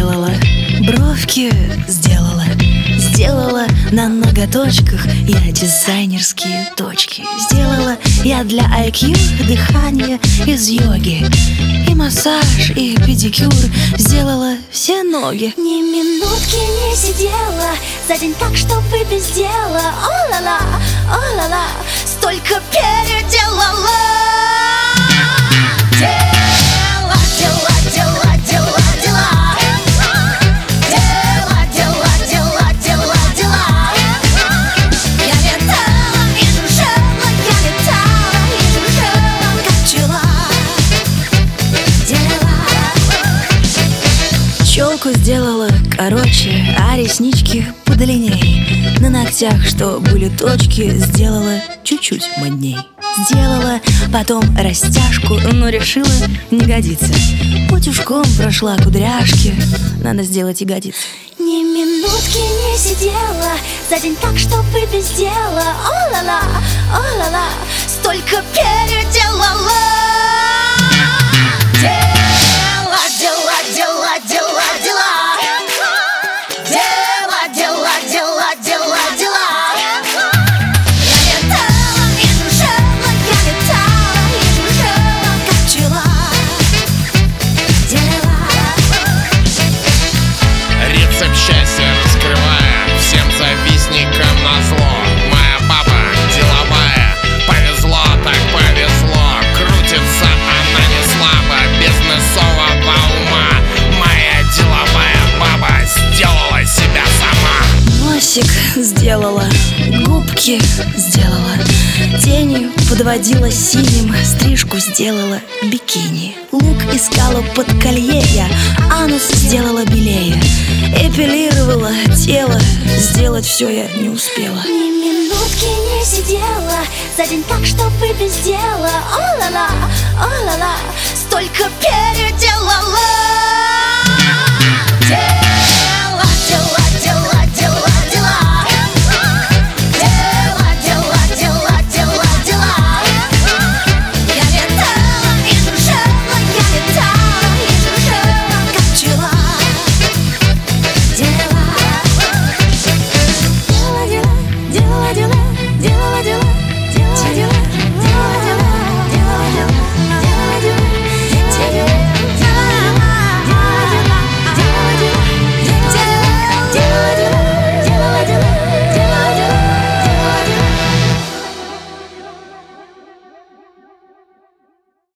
сделала, бровки сделала, сделала на ноготочках я дизайнерские точки. Сделала я для IQ дыхание из йоги, и массаж, и педикюр, сделала все ноги. Ни минутки не сидела за день так, чтобы без дела. О-ла-ла, столько переделала. Челку сделала короче, а реснички подлинней. На ногтях, что были точки, сделала чуть-чуть модней. Сделала потом растяжку, но решила не годится. Утюжком прошла кудряшки, надо сделать ягодицы. Ни минутки не сидела за день так, чтобы без дела. О-ла-ла, столько переделала. Счастье раскрывая всем завистникам назло. Моя баба деловая, повезло так повезло. Крутится она не слабо, бизнесового ума. Моя деловая баба сделала себя сама. Носик сделала, губки сделала, тенью подводила синим, стрижку сделала бикини. Лук искала под колье я, анус сделала белее. Эпилировала тело, сделать все я не успела. Ни минутки не сидела за день так, чтобы без дела. О-ла-ла, столько переделала.